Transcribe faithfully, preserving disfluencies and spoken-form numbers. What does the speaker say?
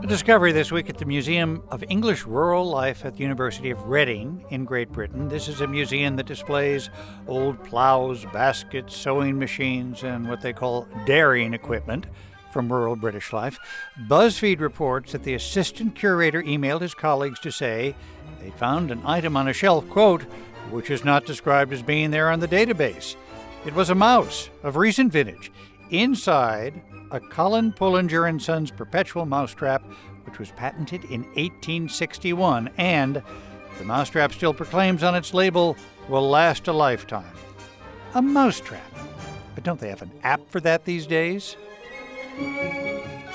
Discovery this week at the Museum of English Rural Life at the University of Reading in Great Britain. This is a museum that displays old plows, baskets, sewing machines, and what they call dairying equipment from rural British life. BuzzFeed reports that the assistant curator emailed his colleagues to say they found an item on a shelf, quote, which is not described as being there on the database. It was a mouse of recent vintage. Inside, a Colin Pullinger and Sons perpetual mousetrap, which was patented in eighteen sixty-one, and the mousetrap still proclaims on its label, will last a lifetime. A mousetrap. But don't they have an app for that these days?